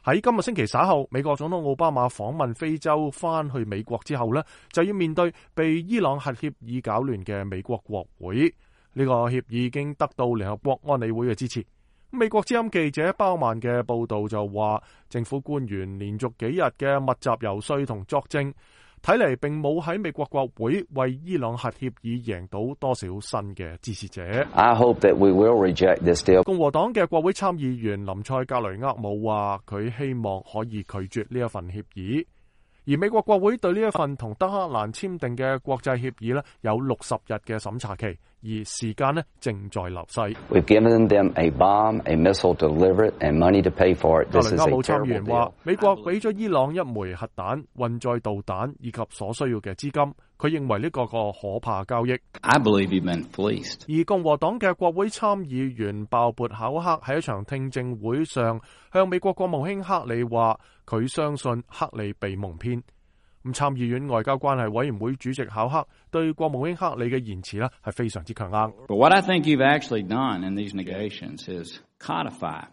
喺今個星期稍後，美國總統奧巴馬訪問非洲翻去美國之後呢，就要面對被伊朗核協議搞亂嘅美國國會。呢個協議已經得到聯合國安理會嘅支持。美國之音記者包曼嘅報道就話，政府官員連續幾日嘅密集遊說同作證，睇嚟並冇喺美國國會為伊朗核協議贏到多少新嘅支持者。 I hope that we will reject this deal. 共和黨嘅國會參議員林塞格雷厄姆話，佢希望可以拒絕呢一份協議。而美國國會對呢一份同德黑蘭簽訂嘅國際協議呢，有60日嘅審查期，而時間呢正在流逝。 We've given them a bomb, a missile to deliver it, and money to pay for it. 格雷厄姆參議員話，美國俾咗伊朗一枚核彈、運載導彈以及所需要嘅資金。佢認為呢個可怕交易。 I believe you've been fleeced. 而共和黨嘅國會參議員鮑勃考克喺一場聽證會上向美國國務卿克里話，佢相信克里被蒙騙。咁參議院外交關係委員會主席考克對國務卿克里嘅言辭呢係非常之強硬。 But what I think you've actually done in these negotiations is codify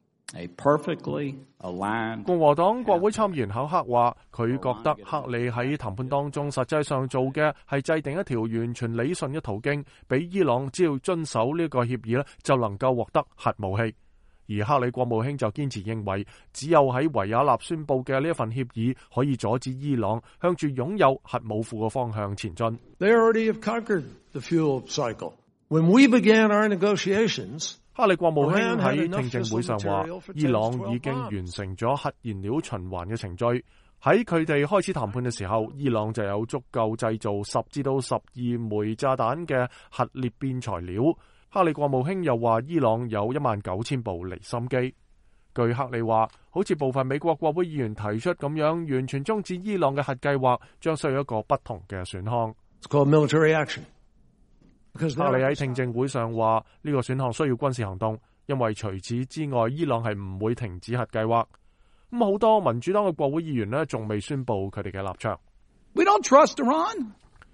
a perfectly aligned. 共和黨國會參議員考克話，佢覺得克里喺談判當中實際上做嘅係制定一條完全理順嘅途徑，俾伊朗只要遵守呢個協議呢就能夠獲得核武器。而克里國務卿就堅持認為，只有喺維也納宣布嘅呢一份協議可以阻止伊朗向住擁有核武庫嘅方向前進。 They already have conquered the fuel cycle. When we began our negotiations, 克里國務卿喺聽證會上話，伊朗已經完成咗核燃料循環嘅程序。喺佢哋開始談判嘅時候，伊朗就有足夠製造10至到12枚炸彈嘅核裂變材料。克里國務卿又話，伊朗有19000部離心機。據克里話，好似部分美國國會議員提出咁樣，完全終止伊朗嘅核計劃，將需要一個不同嘅選項。 It's called military action. 克里喺聽證會上話，呢個選項需要軍事行動，因為除此之外，伊朗係唔會停止核計劃。咁好多民主黨嘅國會議員呢，仲未宣布佢哋嘅立場。 We don't trust Iran,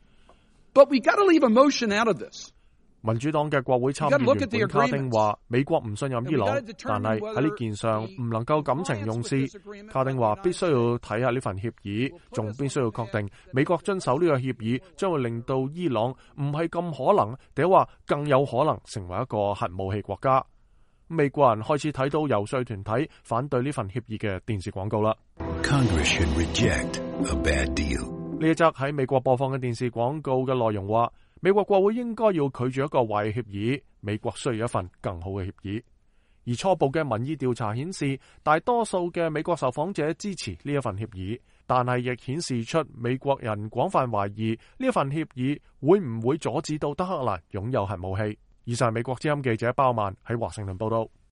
but we got to leave emotion out of this. 民主黨嘅國會參議員本卡丁話，美國唔信任伊朗，但係喺呢件上唔能夠感情用事。卡丁話必須要睇下呢份協議，仲必須要確定美國遵守呢個協議將會令到伊朗唔係咁可能，定話更有可能成為一個核武器國家。美國人開始睇到遊說團體反對呢份協議嘅電視廣告啦。 Congress should reject a bad deal. 呢一則喺美國播放嘅電視廣告嘅內容話，美國國會應該要拒絕一個壞協議，美國需要一份更好嘅協議。而初步嘅民意調查顯示，大多數嘅美國受訪者支持呢一份協議，但係亦顯示出美國人廣泛懷疑呢一份協議會唔會阻止到德黑蘭擁有核武器。以上係美國之音記者包曼喺華盛頓報道。